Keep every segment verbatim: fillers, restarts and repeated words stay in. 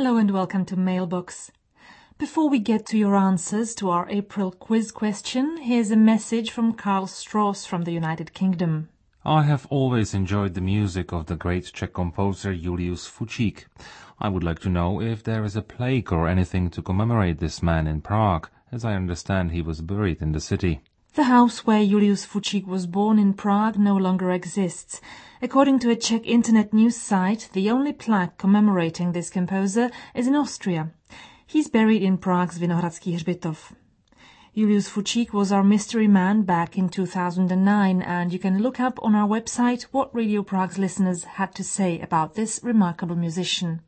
Hello and welcome to Mailbox. Before we get to your answers to our April quiz question, here's a message from Karl Strauss from the United Kingdom. I have always enjoyed the music of the great Czech composer Julius Fučík. I would like to know if there is a plaque or anything to commemorate this man in Prague, as I understand he was buried in the city. The house where Julius Fučík was born in Prague no longer exists. According to a Czech internet news site, the only plaque commemorating this composer is in Austria. He's buried in Prague's Vinohradský hřbitov. Julius Fučík was our mystery man back in two thousand nine, and you can look up on our website what Radio Prague's listeners had to say about this remarkable musician.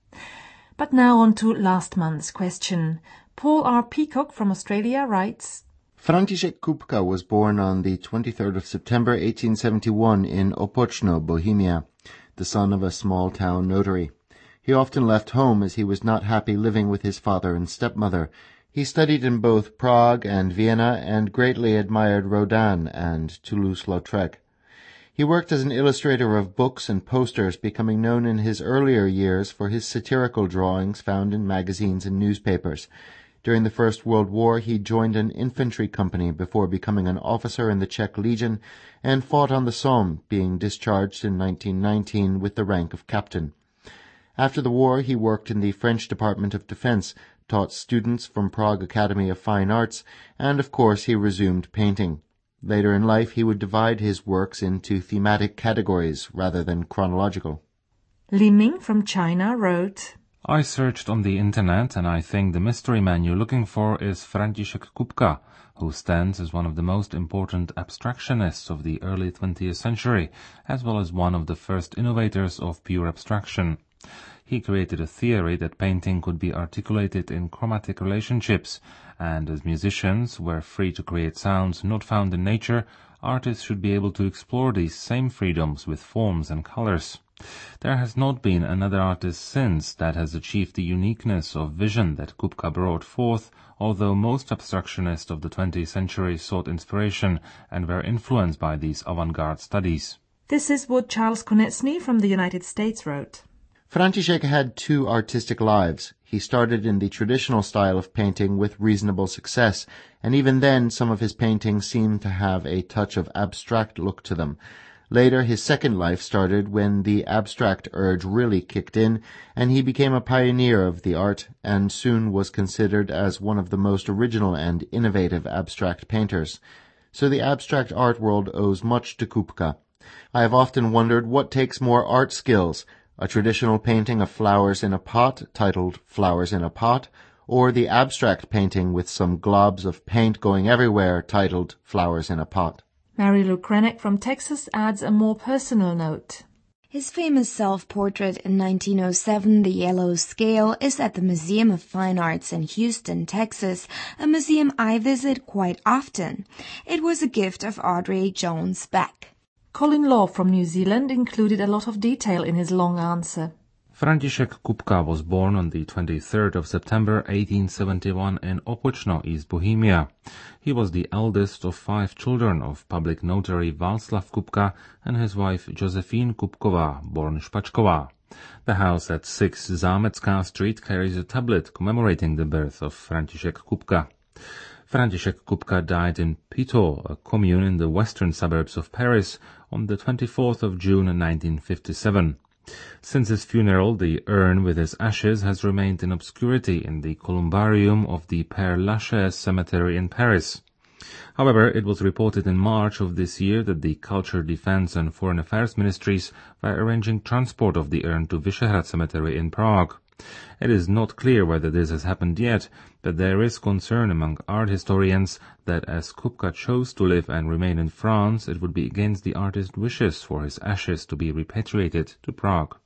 But now on to last month's question. Paul R. Peacock from Australia writes, František Kupka was born on the twenty-third of September eighteen seventy-one in Opočno, Bohemia, the son of a small-town notary. He often left home as he was not happy living with his father and stepmother. He studied in both Prague and Vienna and greatly admired Rodin and Toulouse-Lautrec. He worked as an illustrator of books and posters, becoming known in his earlier years for his satirical drawings found in magazines and newspapers. During the First World War, he joined an infantry company before becoming an officer in the Czech Legion and fought on the Somme, being discharged in nineteen nineteen with the rank of captain. After the war, he worked in the French Department of Defense, taught students from Prague Academy of Fine Arts, and of course he resumed painting. Later in life, he would divide his works into thematic categories rather than chronological. Li Ming from China wrote, I searched on the internet and I think the mystery man you're looking for is František Kupka, who stands as one of the most important abstractionists of the early twentieth century, as well as one of the first innovators of pure abstraction. He created a theory that painting could be articulated in chromatic relationships, and as musicians were free to create sounds not found in nature, artists should be able to explore these same freedoms with forms and colors. There has not been another artist since that has achieved the uniqueness of vision that Kupka brought forth, although most abstractionists of the twentieth century sought inspiration and were influenced by these avant-garde studies. This is what Charles Konecny from the United States wrote. František had two artistic lives. He started in the traditional style of painting with reasonable success, and even then some of his paintings seemed to have a touch of abstract look to them. Later, his second life started when the abstract urge really kicked in, and he became a pioneer of the art, and soon was considered as one of the most original and innovative abstract painters. So the abstract art world owes much to Kupka. I have often wondered what takes more art skills, a traditional painting of flowers in a pot titled Flowers in a Pot, or the abstract painting with some globs of paint going everywhere titled Flowers in a Pot. Mary Lou Krenek from Texas adds a more personal note. His famous self-portrait in nineteen oh seven, The Yellow Scale, is at the Museum of Fine Arts in Houston, Texas, a museum I visit quite often. It was a gift of Audrey Jones Beck. Colin Law from New Zealand included a lot of detail in his long answer. František Kupka was born on the twenty-third of September eighteen seventy-one in Opočno, East Bohemia. He was the eldest of five children of public notary Václav Kupka and his wife Josephine Kupková, born Špačková. The house at six Zámecká Street carries a tablet commemorating the birth of František Kupka. František Kupka died in Piteau, a commune in the western suburbs of Paris, on the twenty-fourth of June nineteen fifty-seven. Since his funeral, the urn with his ashes has remained in obscurity in the columbarium of the Père Lachaise cemetery in Paris. However, it was reported in March of this year that the Culture, Defense and Foreign Affairs ministries were arranging transport of the urn to Vyšehrad Cemetery in Prague. It is not clear whether this has happened yet, but there is concern among art historians that as Kupka chose to live and remain in France, it would be against the artist's wishes for his ashes to be repatriated to Prague.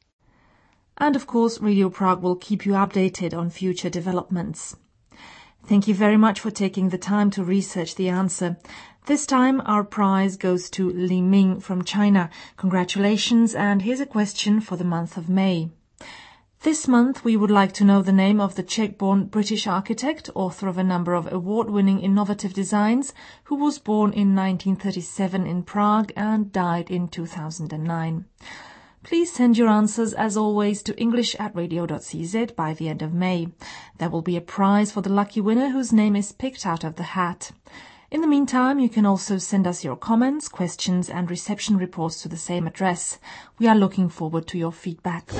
And of course, Radio Prague will keep you updated on future developments. Thank you very much for taking the time to research the answer. This time our prize goes to Li Ming from China. Congratulations, and here's a question for the month of May. This month we would like to know the name of the Czech-born British architect, author of a number of award-winning innovative designs, who was born in nineteen thirty-seven in Prague and died in two thousand nine. Please send your answers, as always, to english at radio dot c z by the end of May. There will be a prize for the lucky winner whose name is picked out of the hat. In the meantime, you can also send us your comments, questions and reception reports to the same address. We are looking forward to your feedback.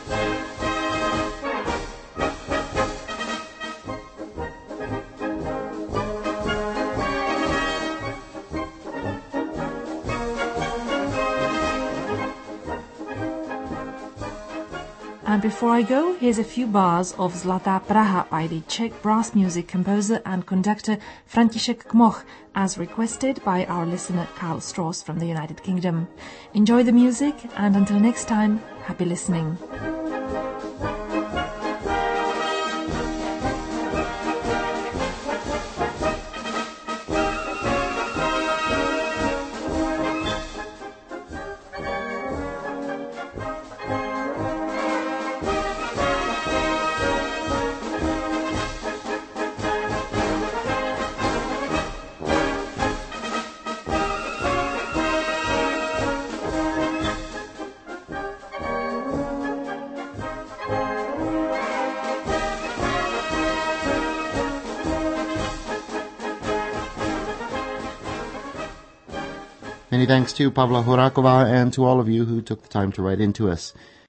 And before I go, here's a few bars of Zlatá Praha by the Czech brass music composer and conductor František Kmoch, as requested by our listener Karl Strauss from the United Kingdom. Enjoy the music, and until next time, happy listening. Many thanks to Pavla Horakova and to all of you who took the time to write into us.